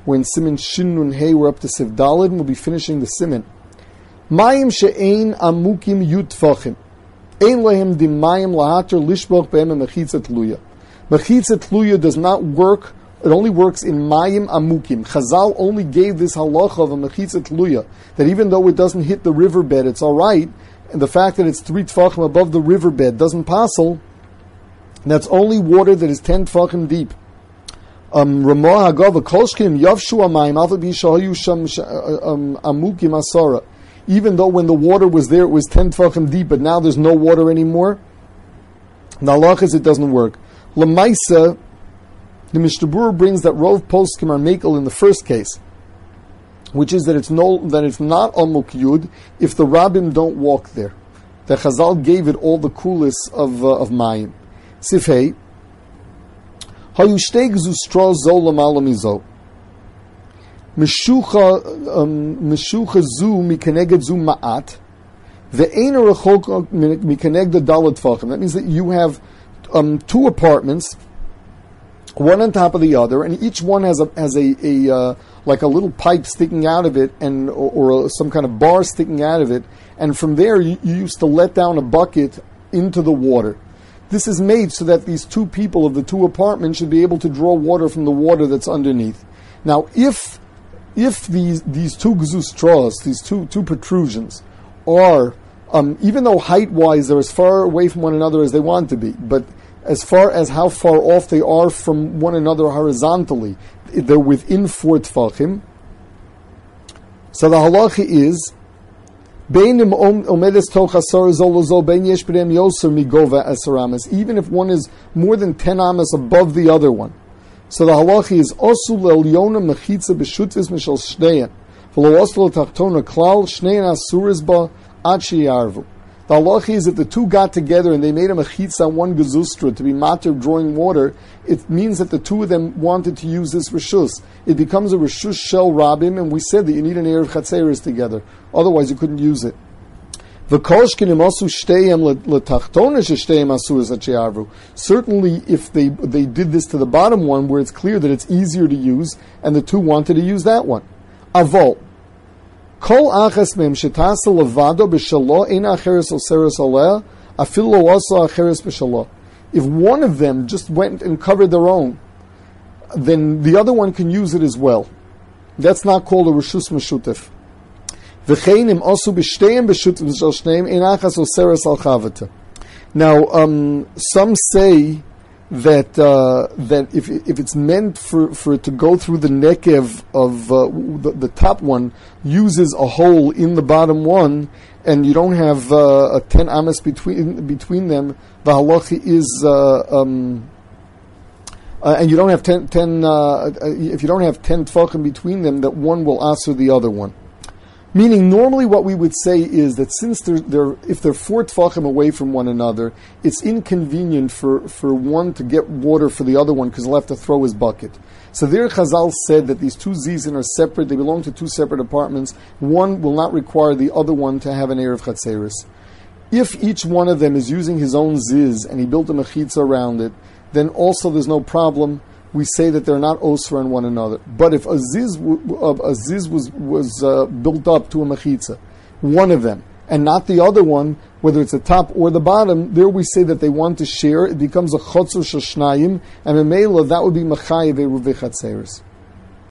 We're in Siman Shin Nun Hey. We're up to Siv Daled, and we'll be finishing the Siman. Mayim she'ein amukim yutvachim. Ein lehem dimayim lahater lishboch be'em mechitza tluya. Mechitza tluya does not work. It only works in mayim amukim. Chazal only gave this halacha of a mechitza tluya, that even though it doesn't hit the riverbed, it's all right. And the fact that it's 3 tfachim above the riverbed doesn't passel. That's only water that is 10 tfachim deep. Ramah Hagav Kolshkim Yavshu Amayim Alpha Bishayu Sham Amukim Asara. Even though when the water was there, it was 10 tfachim deep, but now there's no water anymore. The halach is it doesn't work. Lamaisa, the Mishnah Berurah brings that Rov Poskim are makel in the first case, which is that it's not Amuk Yud if the Rabbim don't walk there. The Chazal gave it all the coolest of Mayim. Sifhei. Hayushteg zu straw zo lamala mizo. Meshucha zu mikaneged zu ma'at. Ve'ena rechok mikaneged dalat tfachim. That means that you have 2 apartments, one on top of the other, and each one has a like a little pipe sticking out of it, and or some kind of bar sticking out of it, and from there you used to let down a bucket into the water. This is made so that these 2 people of the 2 apartments should be able to draw water from the water that's underneath. Now, if these 2 gzu straws, these two protrusions, are even though height-wise they're as far away from one another as they want to be, but as far as how far off they are from one another horizontally, they're within 4 tfachim. So the halacha is even if one is more than 10 amas above the other one. So the halacha is osul elyon mechitza b'shutvis mishal shneyan v'lo osul tachtona klal shneyan asuris ba ad sheyarvu. The halacha is if the 2 got together and they made a mechitza on one gezustra to be matter drawing water, it means that the 2 of them wanted to use this reshus. It becomes a reshus shel rabim, and we said that you need an erev chatzeres together. Otherwise, you couldn't use it. Certainly, if they did this to the bottom one, where it's clear that it's easier to use, and the 2 wanted to use that one. Avol. Kol achas mem shetasa levado b'shalo ein acheres oseres aleh afil lo asa acheres b'shalo. If one of them just went and covered their own, then the other one can use it as well. That's not called a reshus meshutef. V'chein im osu b'shteim b'shutef shel shneim ein achas oseres al chavata. Now, some say that if it's meant for it to go through the nekev of the top one, uses a hole in the bottom one, and you don't have a 10 amas between them, the halacha is and you don't have 10 if you don't have 10 tfachim between them, that one will answer the other one. Meaning, normally what we would say is that since if they're 4 tfachim away from one another, it's inconvenient for one to get water for the other one because he'll have to throw his bucket. So there Chazal said that these 2 zizin are separate, they belong to 2 separate apartments. One will not require the other one to have an erev chatzeres. If each one of them is using his own ziz and he built a mechitza around it, then also there's no problem. We say that they're not osra on one another. But if a ziz was built up to a mechitza, one of them, and not the other one, whether it's the top or the bottom, there we say that they want to share. It becomes a chotzur shashnayim, and memela that would be machayev eruv chatzeres.